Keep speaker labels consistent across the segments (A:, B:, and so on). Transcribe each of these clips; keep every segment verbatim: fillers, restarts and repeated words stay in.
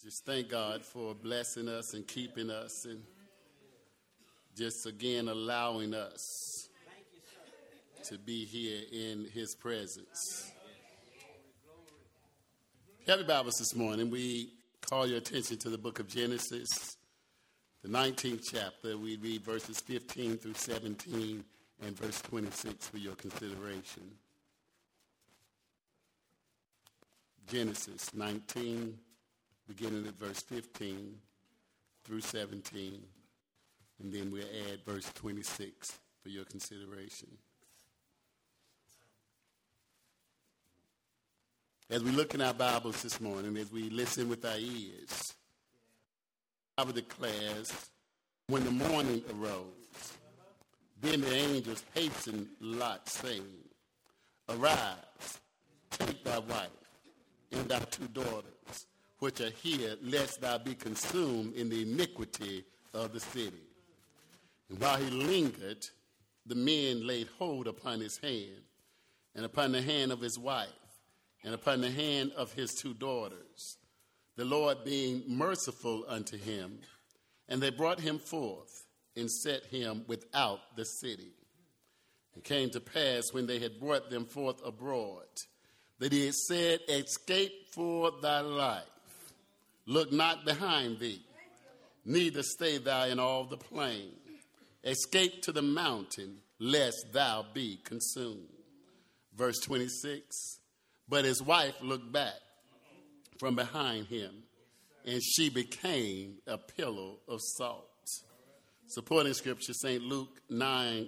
A: Just thank God for blessing us and keeping us and just again allowing us to be here in his presence. Have your Bibles this morning. We call your attention to the book of Genesis, the nineteenth chapter. We read verses fifteen through seventeen and verse twenty-six for your consideration. Genesis nineteen, beginning at verse fifteen through seventeen, and then we'll add verse twenty-six for your consideration. As we look in our Bibles this morning, as we listen with our ears, the Bible declares, when the morning arose, then the angels hastened Lot, saying, Arise, take thy wife and thy two daughters, which are here, lest thou be consumed in the iniquity of the city. And while he lingered, the men laid hold upon his hand, and upon the hand of his wife, and upon the hand of his two daughters, the Lord being merciful unto him. And they brought him forth, and set him without the city. It came to pass, when they had brought them forth abroad, that he had said, Escape for thy life. Look not behind thee, neither stay thou in all the plain. Escape to the mountain, lest thou be consumed. Verse twenty-six, but his wife looked back from behind him, and she became a pillow of salt. Supporting scripture, Saint Luke nine,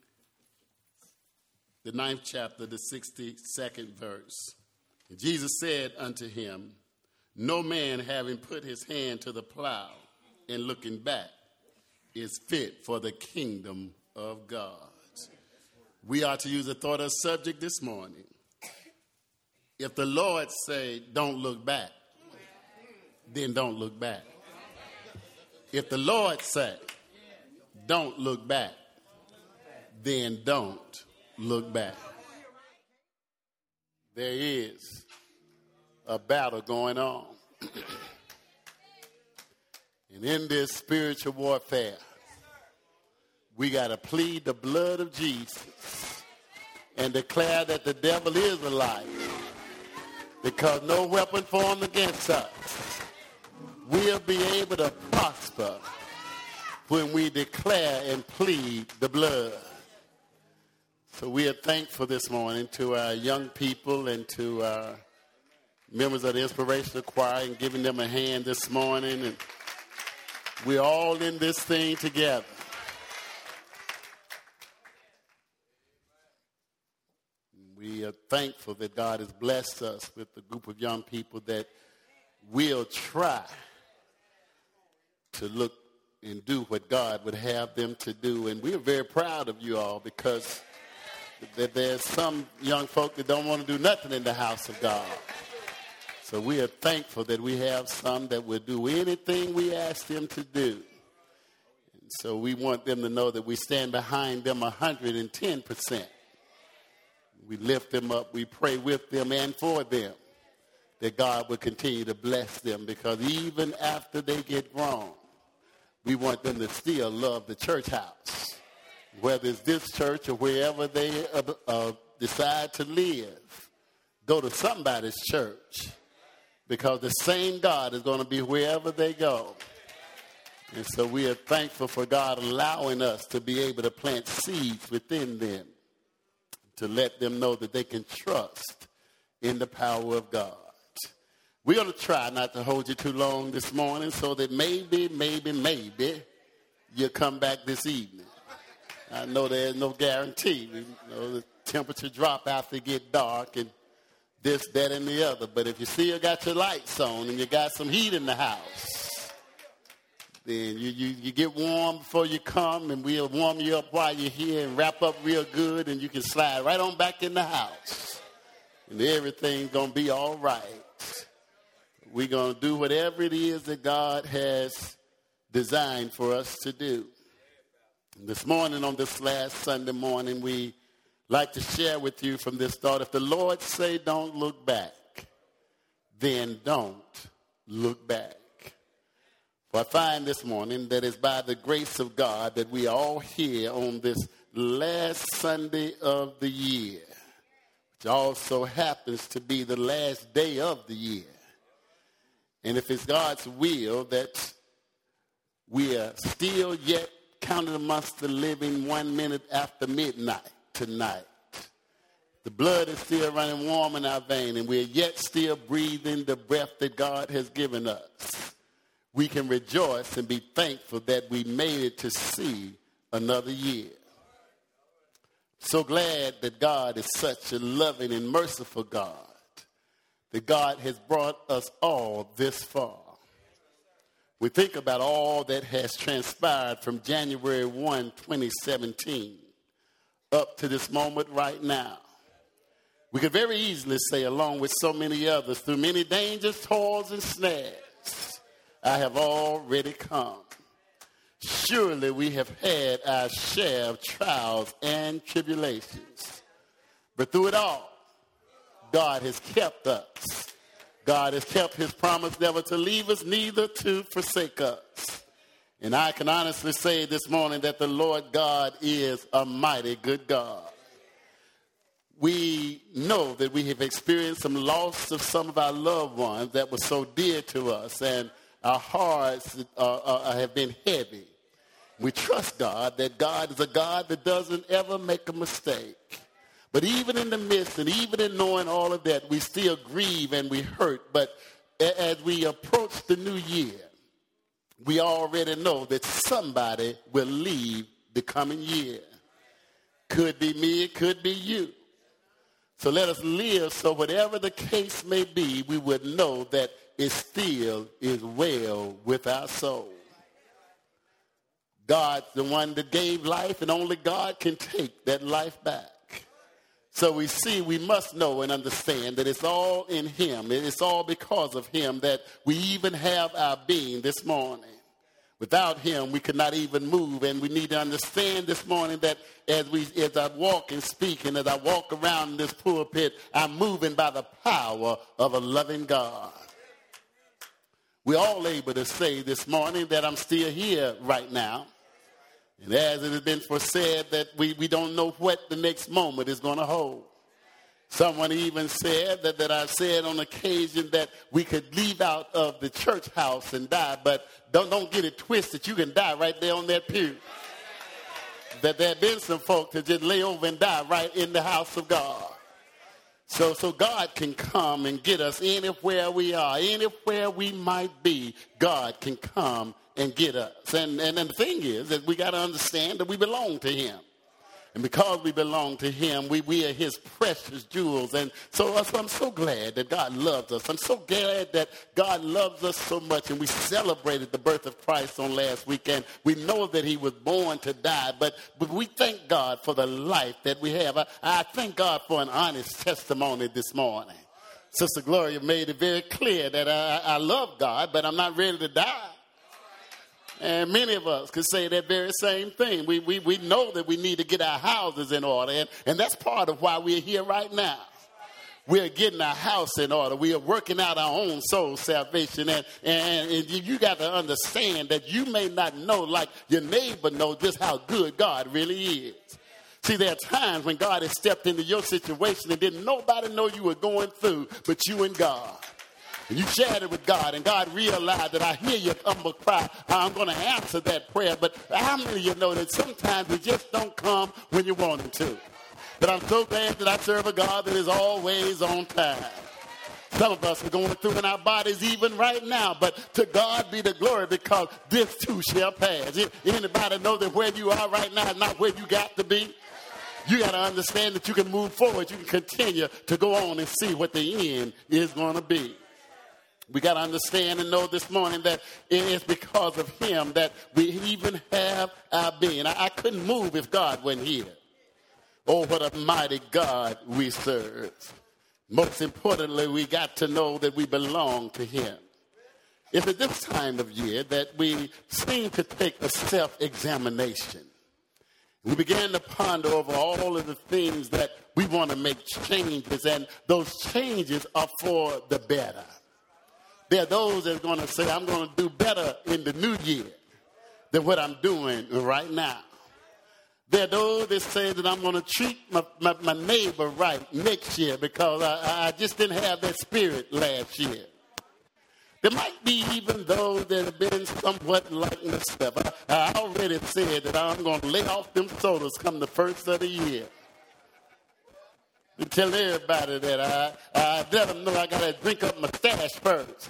A: the ninth chapter, the sixty-second verse. And Jesus said unto him, No man having put his hand to the plow and looking back is fit for the kingdom of God. We are to use a thought of subject this morning. If the Lord say, don't look back, then don't look back. If the Lord say, don't look back, then don't look back. There is a battle going on. And in this spiritual warfare, we got to plead the blood of Jesus and declare that the devil is a liar, because no weapon formed against us will be able to prosper when we declare and plead the blood. So we are thankful this morning to our young people and to our members of the Inspirational Choir and giving them a hand this morning. And we're all in this thing together. We are thankful that God has blessed us with a group of young people that will try to look and do what God would have them to do. And we are very proud of you all, because that there's some young folk that don't want to do nothing in the house of God. So we are thankful that we have some that will do anything we ask them to do. And so we want them to know that we stand behind them one hundred ten percent. We lift them up. We pray with them and for them, that God will continue to bless them, because even after they get wrong, we want them to still love the church house. Whether it's this church or wherever they uh, uh, decide to live, go to somebody's church, because the same God is going to be wherever they go. And so we are thankful for God allowing us to be able to plant seeds within them, to let them know that they can trust in the power of God. We're going to try not to hold you too long this morning, so that maybe, maybe, maybe you'll come back this evening. I know there's no guarantee. You know, the temperature drop after it get dark and this, that, and the other. But if you still got your lights on and you got some heat in the house, then you, you, you get warm before you come, and we'll warm you up while you're here and wrap up real good, and you can slide right on back in the house. And everything's going to be all right. We're going to do whatever it is that God has designed for us to do. And this morning, on this last Sunday morning, we like to share with you from this thought. If the Lord say don't look back, then don't look back. For I find this morning that it's by the grace of God that we are all here on this last Sunday of the year, which also happens to be the last day of the year. And if it's God's will that we are still yet counted amongst the living one minute after midnight tonight, the blood is still running warm in our vein, and we're yet still breathing the breath that God has given us, we can rejoice and be thankful that we made it to see another year. So glad that God is such a loving and merciful God, that God has brought us all this far. We think about all that has transpired from January first, twenty seventeen, up to this moment right now. We could very easily say, along with so many others, through many dangers, toils, and snares, I have already come. Surely we have had our share of trials and tribulations. But through it all, God has kept us. God has kept his promise never to leave us, neither to forsake us. And I can honestly say this morning that the Lord God is a mighty good God. We know that we have experienced some loss of some of our loved ones that were so dear to us, and our hearts uh, uh, have been heavy. We trust God that God is a God that doesn't ever make a mistake. But even in the midst and even in knowing all of that, we still grieve and we hurt. But as we approach the new year, we already know that somebody will leave the coming year. Could be me, it could be you. So let us live so whatever the case may be, we would know that it still is well with our soul. God's the one that gave life, and only God can take that life back. So we see, we must know and understand that it's all in him. It's all because of him that we even have our being this morning. Without him, we could not even move. And we need to understand this morning that as we, as I walk and speak and as I walk around this pulpit, I'm moving by the power of a loving God. We're all able to say this morning that I'm still here right now. And as it has been foresaid that we, we don't know what the next moment is going to hold. Someone even said that, that I've said on occasion that we could leave out of the church house and die, but don't, don't get it twisted. You can die right there on that pew. That there have been some folk that just lay over and die right in the house of God. So, so God can come and get us anywhere we are, anywhere we might be. God can come and get us. And, and, and the thing is that we got to understand that we belong to him. And because we belong to him, we, we are his precious jewels. And so, so I'm so glad that God loves us. I'm so glad that God loves us so much. And we celebrated the birth of Christ on last weekend. We know that he was born to die. But, but we thank God for the life that we have. I, I thank God for an honest testimony this morning. Sister Gloria made it very clear that I, I love God, but I'm not ready to die. And many of us could say that very same thing. We, we, we know that we need to get our houses in order. And, and that's part of why we're here right now. We're getting our house in order. We are working out our own soul salvation. And, and, and you got to understand that you may not know, like your neighbor knows, just how good God really is. See, there are times when God has stepped into your situation and didn't nobody know you were going through but you and God. And you shared it with God, and God realized that I hear your humble cry. I'm going to answer that prayer. But how many of you know that sometimes we just don't come when you want it to? But I'm so glad that I serve a God that is always on time. Some of us are going through in our bodies even right now, but to God be the glory, because this too shall pass. Anybody know that where you are right now is not where you got to be? You got to understand that you can move forward. You can continue to go on and see what the end is going to be. We got to understand and know this morning that it is because of him that we even have our being. I, I couldn't move if God wasn't here. Oh, what a mighty God we serve. Most importantly, we got to know that we belong to him. It's at this time of year that we seem to take a self-examination. We began to ponder over all of the things that we want to make changes, and those changes are for the better. there are those that are going to say, I'm going to do better in the new year than what I'm doing right now. There are those that say that I'm going to treat my, my, my neighbor right next year because I, I just didn't have that spirit last year. There might be even those that have been somewhat like myself. I, I already said that I'm going to lay off them sodas come the first of the year. And tell everybody that I, I let them know I got to drink up my stash first.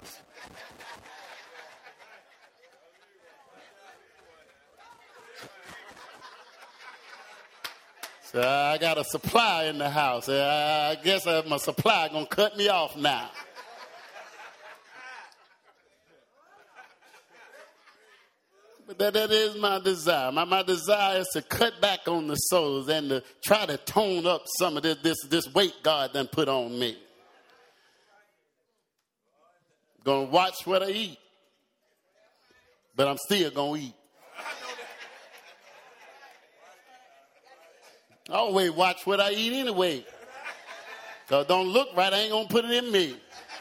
A: So I got a supply in the house. I guess my supply going to cut me off now. But that, that is my desire. My, my desire is to cut back on the souls and to try to tone up some of this, this, this weight God done put on me. Going to watch what I eat. But I'm still going to eat. I always watch what I eat anyway. So don't look right, I ain't going to put it in me.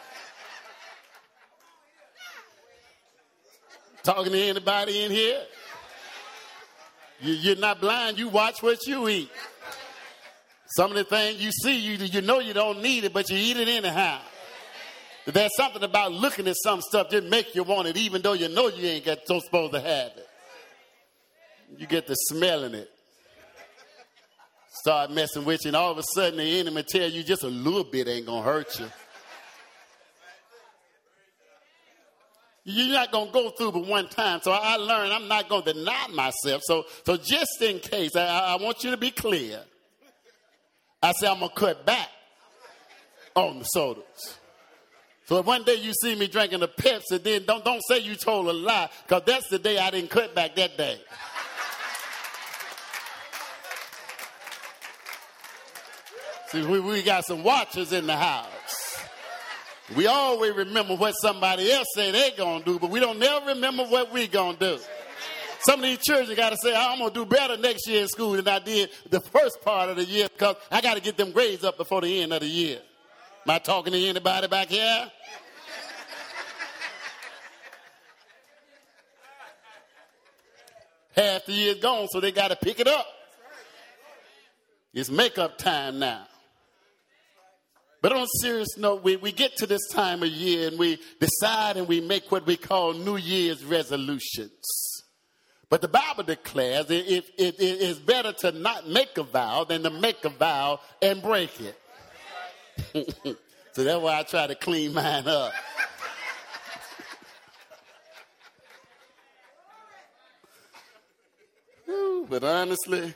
A: Talking to anybody in here? You, you're not blind, you watch what you eat. Some of the things you see, you, you know you don't need it, but you eat it anyhow. But there's something about looking at some stuff that make you want it, even though you know you ain't got so supposed to have it. You get to smelling it. Start messing with you, and all of a sudden the enemy tell you just a little bit ain't going to hurt you. You're not going to go through but one time. So I learned I'm not going to deny myself. So, so just in case, I, I want you to be clear. I say I'm going to cut back on the sodas. So if one day you see me drinking a Pepsi, then don't, don't say you told a lie, because that's the day I didn't cut back that day. See, we, we got some watchers in the house. We always remember what somebody else say they going to do, but we don't never remember what we going to do. Some of these children got to say, I'm going to do better next year in school than I did the first part of the year because I got to get them grades up before the end of the year. Am I talking to anybody back here? Half the year's gone, so they got to pick it up. It's makeup time now. But on a serious note, we, we get to this time of year and we decide and we make what we call New Year's resolutions. But the Bible declares it, it, it, it is better to not make a vow than to make a vow and break it. So that's why I try to clean mine up. Whew, but honestly,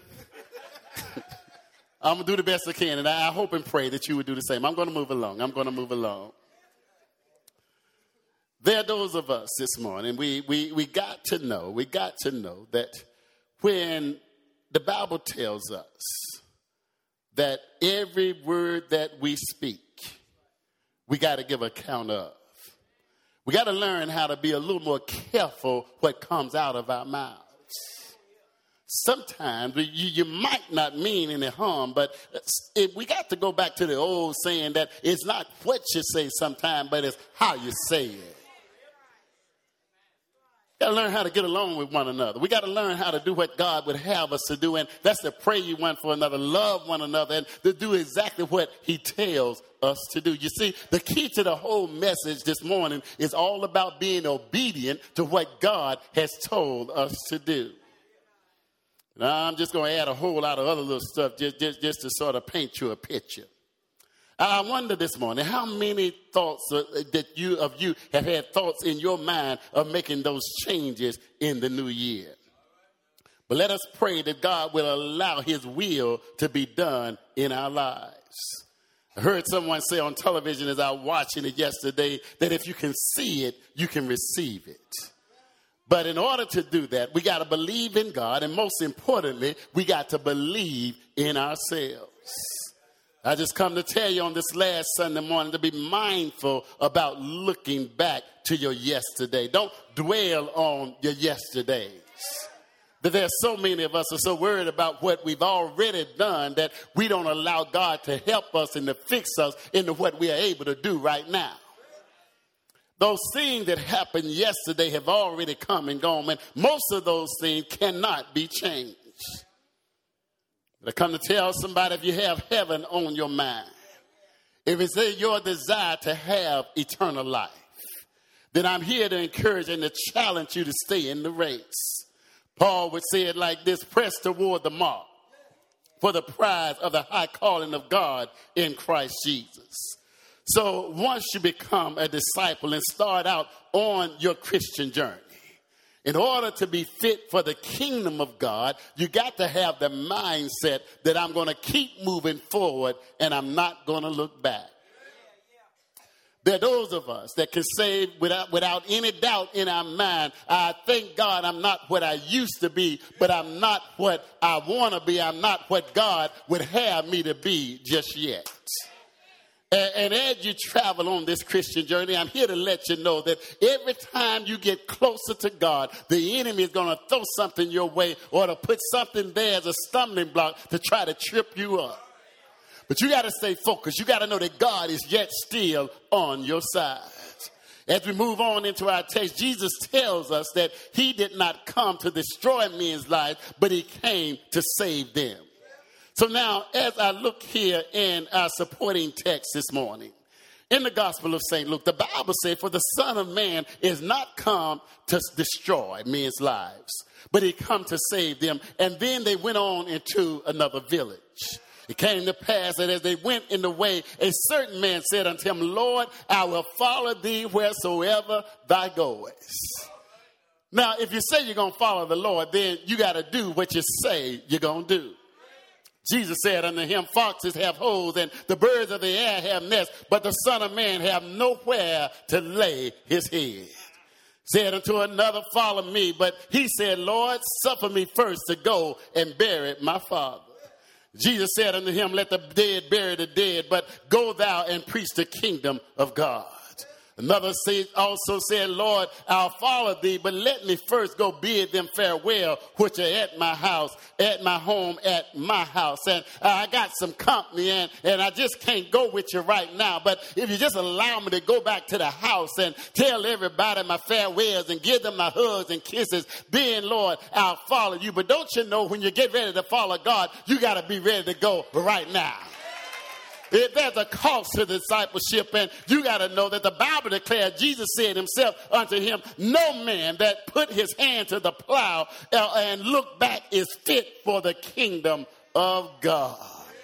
A: I'm going to do the best I can, and I hope and pray that you would do the same. I'm going to move along. I'm going to move along. There are those of us this morning, we, we, we got to know, we got to know that when the Bible tells us that every word that we speak, we got to give account of. We got to learn how to be a little more careful what comes out of our mouths. Sometimes you, you might not mean any harm, but it, we got to go back to the old saying that it's not what you say sometimes, but it's how you say it. We got to learn how to get along with one another. We got to learn how to do what God would have us to do, and that's to pray you one for another, love one another, and to do exactly what he tells us to do. You see, the key to the whole message this morning is all about being obedient to what God has told us to do. Now, I'm just going to add a whole lot of other little stuff just, just, just to sort of paint you a picture. I wonder this morning, how many thoughts uh, that you of you have had thoughts in your mind of making those changes in the new year? But let us pray that God will allow his will to be done in our lives. I heard someone say on television as I was watching it yesterday that if you can see it, you can receive it. But in order to do that, we got to believe in God. And most importantly, we got to believe in ourselves. I just come to tell you on this last Sunday morning to be mindful about looking back to your yesterday. Don't dwell on your yesterdays. That there's so many of us are so worried about what we've already done that we don't allow God to help us and to fix us into what we are able to do right now. those things that happened yesterday have already come and gone. And most of those things cannot be changed. But I come to tell somebody, if you have heaven on your mind, if it's your desire to have eternal life, then I'm here to encourage and to challenge you to stay in the race. Paul would say it like this: press toward the mark for the prize of the high calling of God in Christ Jesus. So once you become a disciple and start out on your Christian journey, in order to be fit for the kingdom of God, you got to have the mindset that I'm going to keep moving forward and I'm not going to look back. There are those of us that can say without, without any doubt in our mind, I thank God I'm not what I used to be, but I'm not what I want to be. I'm not what God would have me to be just yet. And, and as you travel on this Christian journey, I'm here to let you know that every time you get closer to God, the enemy is going to throw something your way or to put something there as a stumbling block to try to trip you up. But you got to stay focused. You got to know that God is yet still on your side. As we move on into our text, Jesus tells us that he did not come to destroy men's lives, but he came to save them. So now, as I look here in our supporting text this morning, in the Gospel of Saint Luke, the Bible says, for the Son of Man is not come to destroy men's lives, but he come to save them. And then they went on into another village. It came to pass that as they went in the way, a certain man said unto him, Lord, I will follow thee wheresoever thou goest. Now, if you say you're going to follow the Lord, then you got to do what you say you're going to do. Jesus said unto him, foxes have holes and the birds of the air have nests, but the Son of Man have nowhere to lay his head. Said unto another, follow me. But he said, Lord, suffer me first to go and bury my father. Jesus said unto him, let the dead bury the dead, but go thou and preach the kingdom of God. Another also said, Lord, I'll follow thee, but let me first go bid them farewell, which are at my house, at my home, at my house. And I got some company, and, and I just can't go with you right now. But if you just allow me to go back to the house and tell everybody my farewells and give them my hugs and kisses, then, Lord, I'll follow you. But don't you know, when you get ready to follow God, you got to be ready to go right now. It, there's a cost to discipleship, and you got to know that the Bible declares, Jesus said himself unto him, no man that put his hand to the plow uh, and look back is fit for the kingdom of God.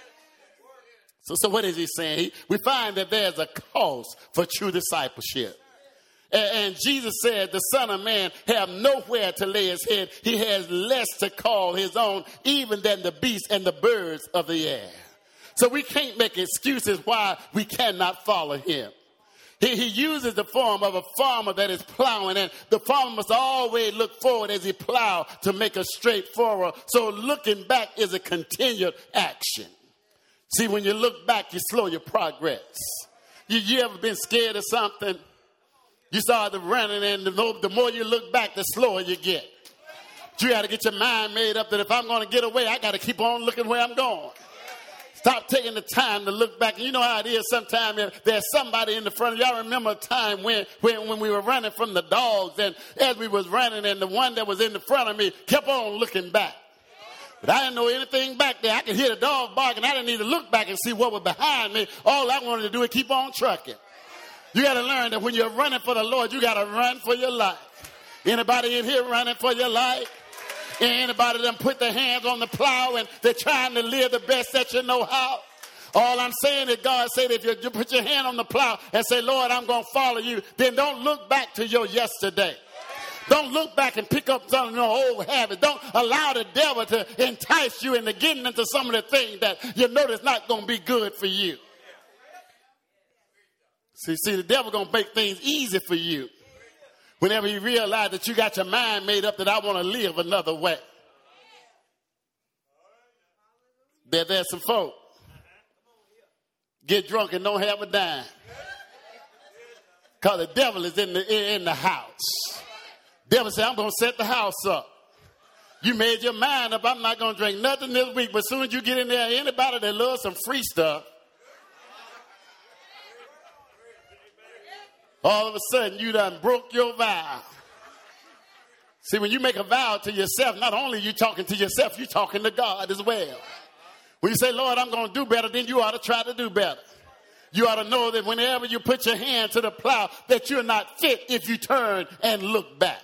A: So, so what is he saying? He, we find that there's a cost for true discipleship. And, and Jesus said, the Son of Man have nowhere to lay his head. He has less to call his own, even than the beasts and the birds of the air. So we can't make excuses why we cannot follow him. He, he uses the form of a farmer that is plowing, and the farmer must always look forward as he plows to make a straight furrow. So looking back is a continued action. See, when you look back, you slow your progress. You, you ever been scared of something? You started running, and the more, the more you look back, the slower you get. But you got to get your mind made up that if I'm going to get away, I got to keep on looking where I'm going. Stop taking the time to look back. And you know how it is sometimes. There's somebody in the front of you. I remember a time when, when, when we were running from the dogs, and as we was running, and the one that was in the front of me kept on looking back. But I didn't know anything back there. I could hear the dog barking. I didn't need to look back and see what was behind me. All I wanted to do is keep on trucking. You got to learn that when you're running for the Lord, you got to run for your life. Anybody in here running for your life? Anybody that put their hands on the plow and they're trying to live the best that you know how? All I'm saying is God said if you, you put your hand on the plow and say, Lord, I'm going to follow you, then don't look back to your yesterday. Don't look back and pick up some of your old habits. Don't allow the devil to entice you into getting into some of the things that you know that's not going to be good for you. See, see, the devil going to make things easy for you. Whenever you realize that you got your mind made up that I want to live another way. There, there's some folk get drunk and don't have a dime. Because the devil is in the, in the house. Devil said, I'm going to set the house up. You made your mind up. I'm not going to drink nothing this week. But as soon as you get in there, anybody that loves some free stuff, all of a sudden you done broke your vow. See, when you make a vow to yourself, not only are you talking to yourself, you're talking to God as well. When you say, Lord, I'm going to do better, then you ought to try to do better. You ought to know that whenever you put your hand to the plow, that you're not fit if you turn and look back.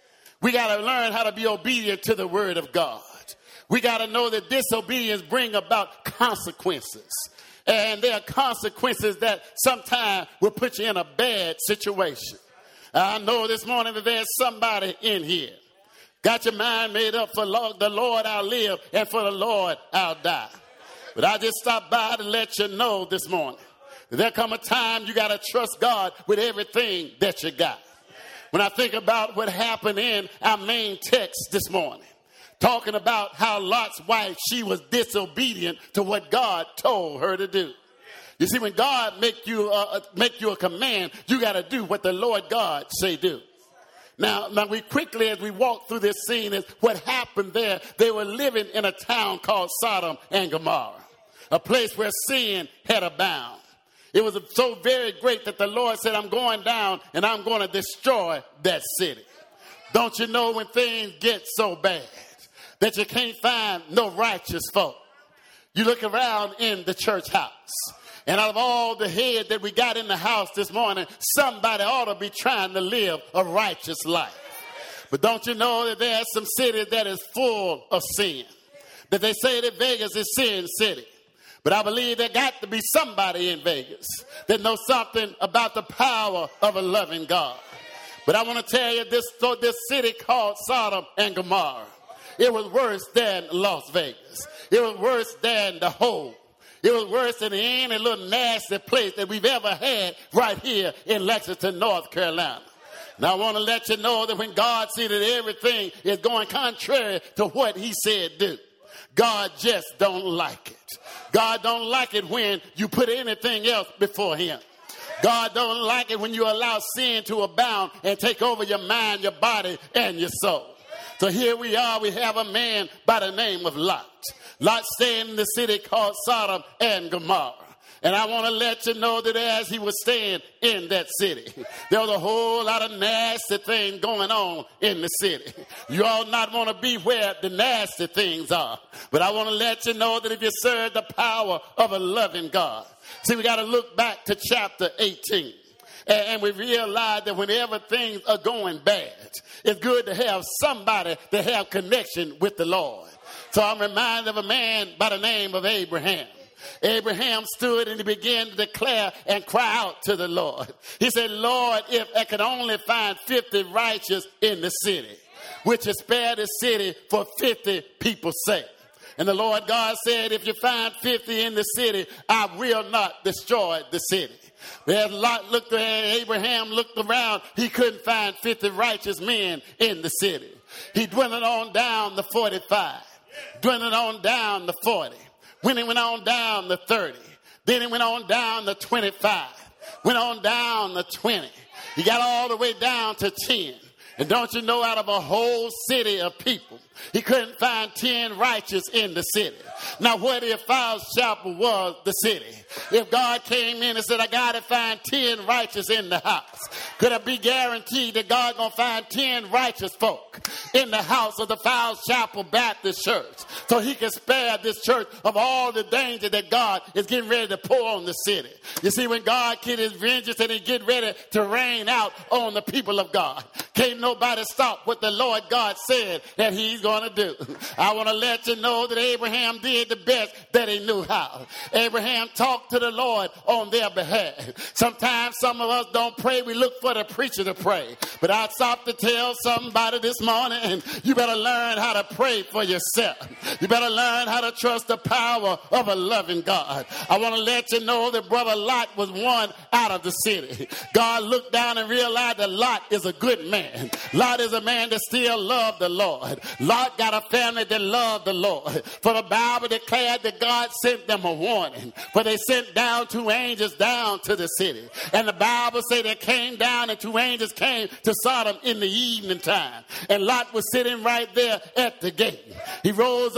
A: We got to learn how to be obedient to the word of God. We got to know that disobedience brings about consequences. And there are consequences that sometimes will put you in a bad situation. I know this morning that there's somebody in here. Got your mind made up for the Lord I'll live and for the Lord I'll die. But I just stopped by to let you know this morning that there come a time you got to trust God with everything that you got. When I think about what happened in our main text this morning, talking about how Lot's wife, she was disobedient to what God told her to do. You see, when God make you uh, make you a command, you got to do what the Lord God say do. Now, now we quickly, as we walk through this scene, is what happened there. They were living in a town called Sodom and Gomorrah, a place where sin had abound. It was so very great that the Lord said, I'm going down and I'm going to destroy that city. Don't you know when things get so bad that you can't find no righteous folk? You look around in the church house. And out of all the head that we got in the house this morning, somebody ought to be trying to live a righteous life. But don't you know that there are some cities that is full of sin? That they say that Vegas is Sin City. But I believe there got to be somebody in Vegas that knows something about the power of a loving God. But I want to tell you this, so this city called Sodom and Gomorrah, it was worse than Las Vegas. It was worse than the whole. It was worse than any little nasty place that we've ever had right here in Lexington, North Carolina. Now, I want to let you know that when God sees that everything is going contrary to what he said do, God just don't like it. God don't like it when you put anything else before him. God don't like it when you allow sin to abound and take over your mind, your body, and your soul. So here we are. We have a man by the name of Lot. Lot staying in the city called Sodom and Gomorrah. And I want to let you know that as he was staying in that city, there was a whole lot of nasty things going on in the city. You all not want to be where the nasty things are. But I want to let you know that if you serve the power of a loving God. See, we got to look back to chapter eighteen. And we realize that whenever things are going bad, it's good to have somebody to have connection with the Lord. So I'm reminded of a man by the name of Abraham. Abraham stood and he began to declare and cry out to the Lord. He said, Lord, if I could only find fifty righteous in the city, which is spare the city for fifty people's sake. And the Lord God said, if you find fifty in the city, I will not destroy the city. As Lot looked around, Abraham looked around, he couldn't find fifty righteous men in the city. He dwindled on down to forty-five, dwindled on down to forty. When he went on down to thirty, then he went on down to twenty-five, went on down to twenty. He got all the way down to ten. And don't you know, out of a whole city of people, he couldn't find ten righteous in the city. Now, what if Falls Chapel was the city? If God came in and said, I got to find ten righteous in the house, could I be guaranteed that God going to find ten righteous folk in the house of the Falls Chapel Baptist Church so he can spare this church of all the danger that God is getting ready to pour on the city? You see, when God get his vengeance and he get ready to rain out on the people of God, can't nobody stop what the Lord God said that he's going to do. I want to let you know that Abraham did the best that he knew how. Abraham talked to the Lord on their behalf. Sometimes some of us don't pray. We look for the preacher to pray. But I stopped to tell somebody this morning, and you better learn how to pray for yourself. You better learn how to trust the power of a loving God. I want to let you know that Brother Lot was one out of the city. God looked down and realized that Lot is a good man. Lot is a man that still loved the Lord. Lot got a family that loved the Lord. For the Bible declared that God sent them a warning. For they sent down two angels down to the city. And the Bible said they came down and two angels came to Sodom in the evening time. And Lot was sitting right there at the gate. He rose up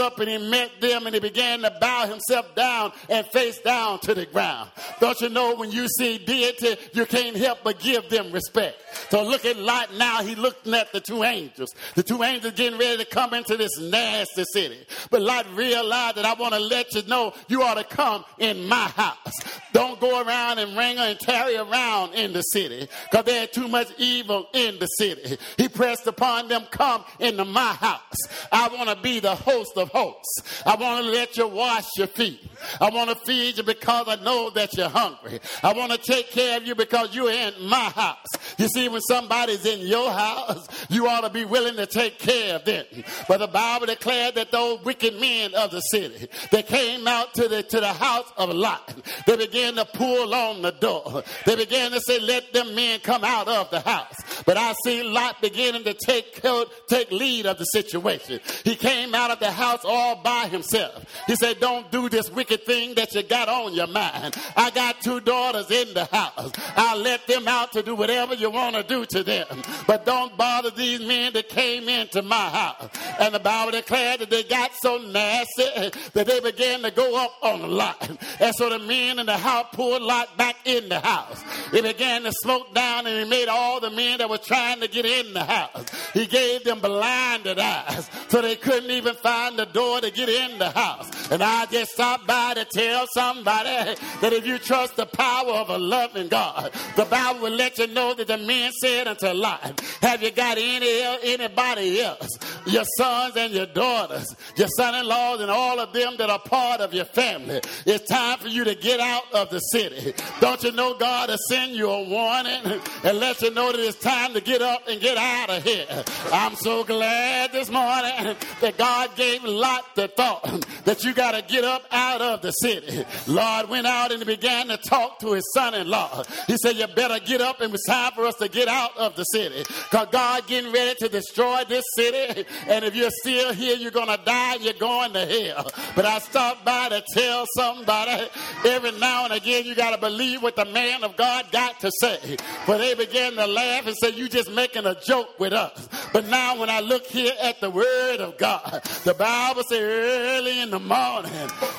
A: up and he met them and he began to bow himself down and face down to the ground. Don't you know when you see deity, you can't help but give them respect. So look at Lot now. He looking at the two angels. The two angels getting ready to come into this nasty city. But Lot realized that I want to let you know you ought to come in my house. Don't go around and wrangle and tarry around in the city because there's too much evil in the city. He pressed upon them, come into my house. I want to be the host of hosts. I want to let you wash your feet. I want to feed you because I know that you're hungry. I want to take care of you because you're in my house. You see, when somebody's in your house, you ought to be willing to take care of them. But the Bible declared that those wicked men of the city, they came out to the to the house of Lot. They began to pull on the door. They began to say, let them men come out of the house. But I see Lot beginning to take, take lead of the situation. He came out of the house all by himself. He said, don't do this wicked thing that you got on your mind. I got two daughters in the house. I'll let them out to do whatever you want to do to them. But don't bother these men that came into my house. And the Bible declared that they got so nasty that they began to go up on Lot. And so the men in the house pulled Lot back in the house. He began to smoke down and he made all the men that were trying to get in the house. He gave them blinded eyes so they couldn't even find the door to get in the house. And I just stopped by to tell somebody that if you trust the power of a loving God, the Bible will let you know that the men said unto Lot, have you got any anybody else? Your sons and your daughters, your son-in-laws and all of them that are part of your family. It's time for you to get out of the city. Don't you know God will send you a warning and let you know that it's time to get up and get out of here. I'm so glad this morning that God gave Lot the thought that you got to get up out of the city. Lot went out and he began to talk to his son-in-law. He said, you better get up and it's time for us to get out of the city because God getting ready to destroy this city. And if you're still here, you're going to die and you're going to hell. But I stopped by to tell somebody every now and again you got to believe what the man of God got to say. But they began to laugh and say, you just making a joke with us. But now when I look here at the word of God, the Bible says early in the morning,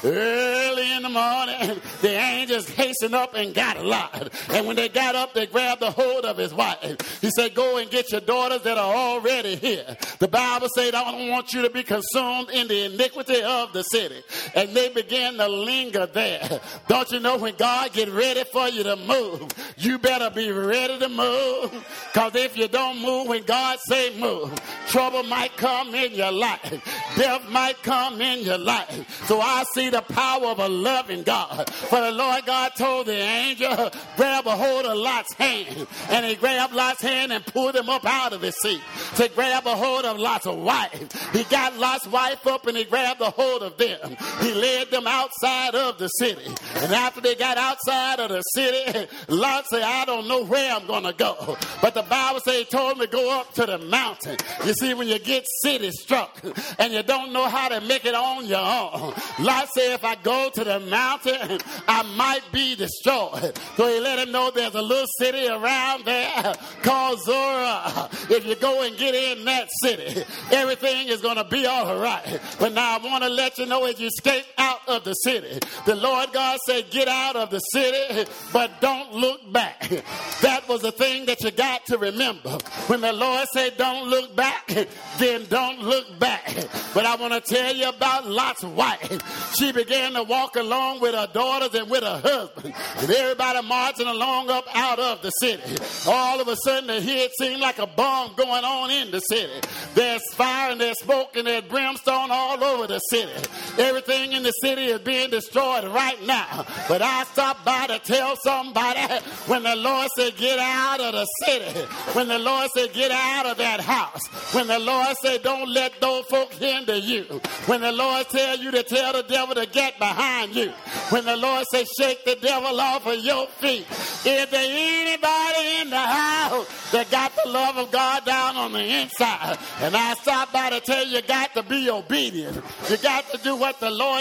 A: early in the morning, the angels hastened up and got Lot. And when they got up, they grabbed the hold of his wife. He said, go and get your daughters that are already here. The Bible said, I don't want you to be consumed in the iniquity of the city. And they began to linger there. Don't you know when God get ready for you to move, you better be ready to move. Because if you don't move when God say move, trouble might come in your life. Death might come in your life. So I see the power of a loving God. For the Lord God told the angel, grab a hold of Lot's hand. And he grabbed Lot's hand and pulled him up out of his seat. To grab a hold of Lot's wife. He got Lot's wife up and he grabbed a hold of them. He led them outside of the city. And after they got outside of the city, Lot said, I don't know where I'm going to go. But the Bible says he told him to go up to the mountain. You see, when you get city struck and you don't know how to make it on your own, Lot said, if I go to the mountain, I might be destroyed. So he let him know there's a little city around there called Zorah. If you go and get in that city, everything is going to be all right. But now I want to let you know as you escape out of the city, the Lord God said, get out of the city, but don't look back. That was the thing that you got to remember. When the Lord said, don't look back, then don't look back. But I want to tell you about Lot's wife. She began to walk along with her daughters and with her husband. And everybody marching along up out of the city. All of a sudden, here it seemed like a bomb going on in the city. There's fire and there's smoke and there's brimstone all over the city. Everything in the city is being destroyed right now. But I stopped by to tell somebody when the Lord said, get out of the city. When the Lord said, get out of that house. When the Lord said, don't let those folk hinder you. When the Lord tell you to tell the devil to get behind you. When the Lord said, shake the devil off of your feet. Is there anybody in the house that got the love of God down on the inside? And I stopped by to tell you, you got to be obedient. You got to do what the Lord God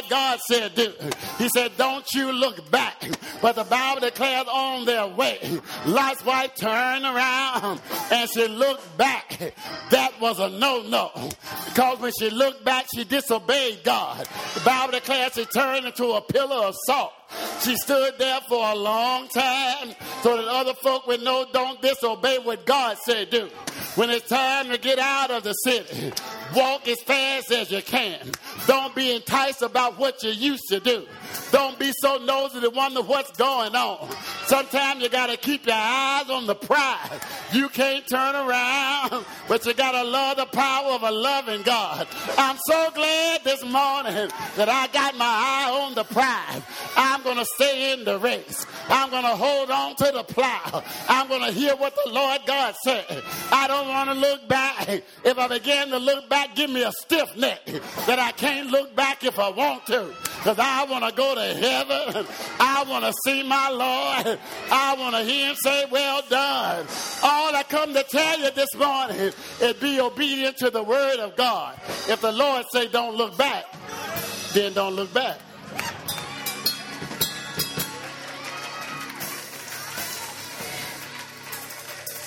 A: said do. He said, don't you look back. But the Bible declares on their way, Lot's wife turned around and she looked back. That was a no-no. Because when she looked back, she disobeyed God. The Bible declares she turned into a pillar of salt. She stood there for a long time so that other folk would know don't disobey what God said do. When it's time to get out of the city, walk as fast as you can. Don't be enticed about what you used to do. Don't be so nosy to wonder what's going on. Sometimes you got to keep your eyes on the prize. You can't turn around, but you got to love the power of a loving God. I'm so glad this morning that I got my eye on the prize. I'm going to stay in the race. I'm going to hold on to the plow. I'm going to hear what the Lord God said. I don't want to look back. If I begin to look back, give me a stiff neck that I can't look back if I want to. Because I want to go to heaven. I want to see my Lord. I want to hear him say, well done. All I come to tell you this morning is be obedient to the word of God. If the Lord say don't look back, then don't look back.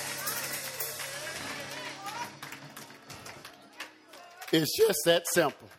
A: It's just that simple.